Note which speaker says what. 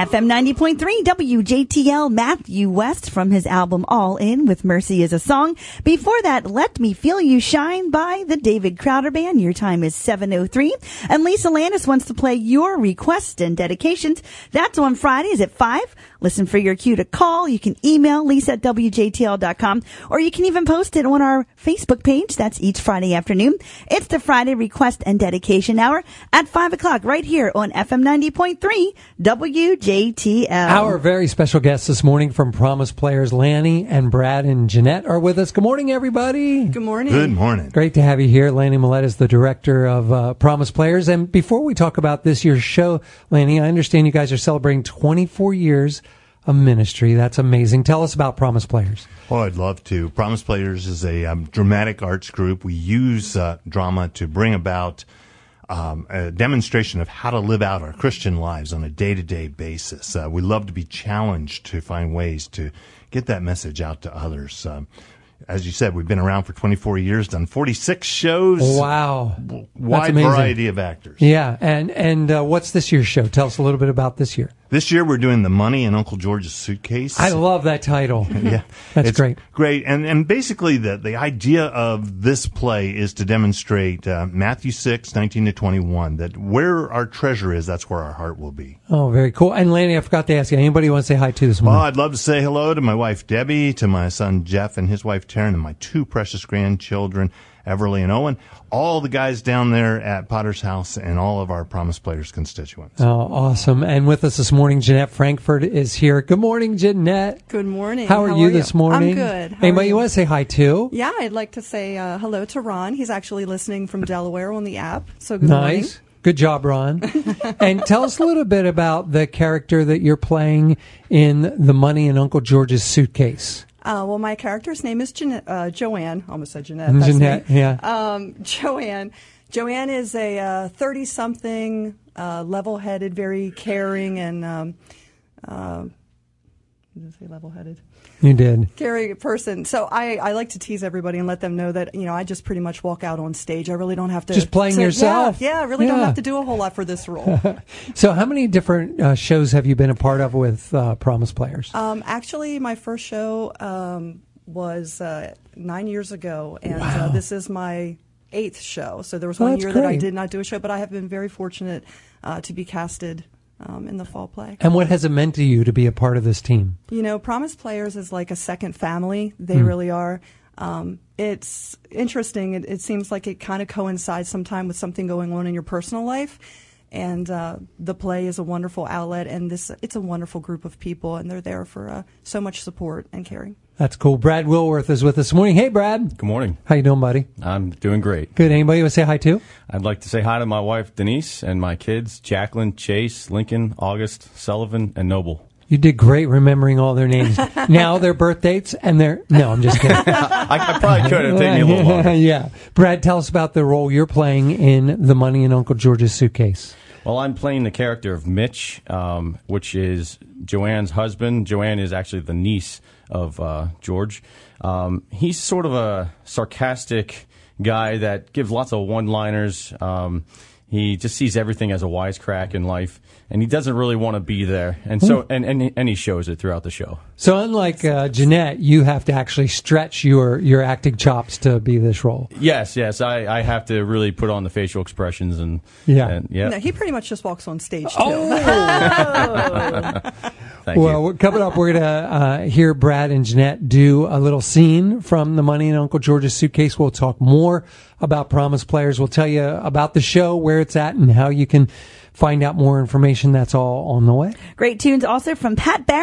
Speaker 1: FM 90.3 WJTL, Matthew West from his album All In with Mercy is a Song. Before that, Let Me Feel You Shine by the David Crowder Band. Your time is 7:03. And Lisa Landis wants to play your requests and dedications. That's on Fridays at 5. Listen for your cue to call. You can email Lisa at WJTL.com, or you can even post it on our Facebook page. That's each Friday afternoon. It's the Friday Request and Dedication Hour at 5 o'clock right here on FM 90.3 WJTL.
Speaker 2: Our very special guests this morning from Promise Players, Lanny and Brad and Jeanette are with us. Good morning, everybody.
Speaker 3: Good morning.
Speaker 4: Good morning.
Speaker 2: Great to have you here. Lanny Millette is the director of Promise Players. And before we talk about this year's show, Lanny, I understand you guys are celebrating 24 years of ministry. That's amazing. Tell us about Promise Players.
Speaker 4: Oh, I'd love to. Promise Players is a dramatic arts group. We use drama to bring about a demonstration of how to live out our Christian lives on a day-to-day basis. We love to be challenged to find ways to get that message out to others. As you said, we've been around for 24 years, done 46 shows.
Speaker 2: Wow.
Speaker 4: Wide variety of actors.
Speaker 2: Yeah. And what's this year's show? Tell us a little bit about this year.
Speaker 4: This year we're doing The Money in Uncle George's Suitcase.
Speaker 2: I love that title.
Speaker 4: Yeah.
Speaker 2: That's
Speaker 4: it's
Speaker 2: great.
Speaker 4: Great. And basically the idea of this play is to demonstrate Matthew 6, 19 to 21, that where our treasure is, that's where our heart will be.
Speaker 2: Oh, very cool. And Lanny, I forgot to ask you, anybody want to say hi to this
Speaker 4: Well,
Speaker 2: morning?
Speaker 4: I'd love to say hello to my wife Debbie, to my son Jeff and his wife Taryn, and my two precious grandchildren, Everly and Owen, all the guys down there at Potter's House, and all of our Promise Players constituents.
Speaker 2: Oh, awesome. And with us this morning, Jeanette Frankfurt is here. Good morning, Jeanette.
Speaker 3: Good morning.
Speaker 2: How are you this morning?
Speaker 3: I'm good. How
Speaker 2: Anybody
Speaker 3: are
Speaker 2: you want to say hi to?
Speaker 3: Yeah, I'd like to say hello to Ron. He's actually listening from Delaware on the app. So good
Speaker 2: Nice.
Speaker 3: morning.
Speaker 2: Good job, Ron. And tell us a little bit about the character that you're playing in The Money in Uncle George's Suitcase.
Speaker 3: Well, my character's name is Joanne. Almost said Jeanette. That's
Speaker 2: Jeanette,
Speaker 3: me.
Speaker 2: yeah.
Speaker 3: Joanne. Joanne is a 30-something, level-headed, very caring, and did I say level-headed?
Speaker 2: You did.
Speaker 3: Caring person. So I like to tease everybody and let them know that, I just pretty much walk out on stage. I really don't have to.
Speaker 2: Just playing yourself.
Speaker 3: Yeah, I really don't have to do a whole lot for this role.
Speaker 2: So how many different shows have you been a part of with Promise Players?
Speaker 3: Actually, my first show was 9 years ago, and
Speaker 2: Wow.
Speaker 3: this is my 8th show. So there was one year that I did not do a show, but I have been very fortunate to be casted in the fall play.
Speaker 2: And what has it meant to you to be a part of this team?
Speaker 3: Promise Players is like a second family. They really are. It's interesting. It seems like it kind of coincides sometime with something going on in your personal life. And the play is a wonderful outlet, and it's a wonderful group of people, and they're there for so much support and caring.
Speaker 2: That's cool. Brad Wilworth is with us this morning. Hey, Brad.
Speaker 5: Good morning.
Speaker 2: How you doing, buddy?
Speaker 5: I'm doing great.
Speaker 2: Good. Anybody you want to say hi to?
Speaker 5: I'd like to say hi to my wife, Denise, and my kids, Jacqueline, Chase, Lincoln, August, Sullivan, and Noble.
Speaker 2: You did great remembering all their names. Now their birth dates and their... No, I'm just kidding.
Speaker 5: I probably could. It'd take me a little longer.
Speaker 2: Yeah. Brad, tell us about the role you're playing in The Money in Uncle George's Suitcase.
Speaker 5: Well, I'm playing the character of Mitch, which is Joanne's husband. Joanne is actually the niece of George. He's sort of a sarcastic guy that gives lots of one-liners. He just sees everything as a wisecrack in life, and he doesn't really want to be there. And so, and he shows it throughout the show.
Speaker 2: So unlike Jeanette, you have to actually stretch your acting chops to be this role.
Speaker 5: Yes, I have to really put on the facial expressions and
Speaker 2: yeah.
Speaker 3: No, he pretty much just walks on stage too.
Speaker 5: Thank you.
Speaker 2: Well, coming up, we're going to hear Brad and Jeanette do a little scene from The Money in Uncle George's Suitcase. We'll talk more about Promise Players. We'll tell you about the show, where it's at, and how you can find out more information. That's all on the way.
Speaker 1: Great tunes also from Pat Barrett.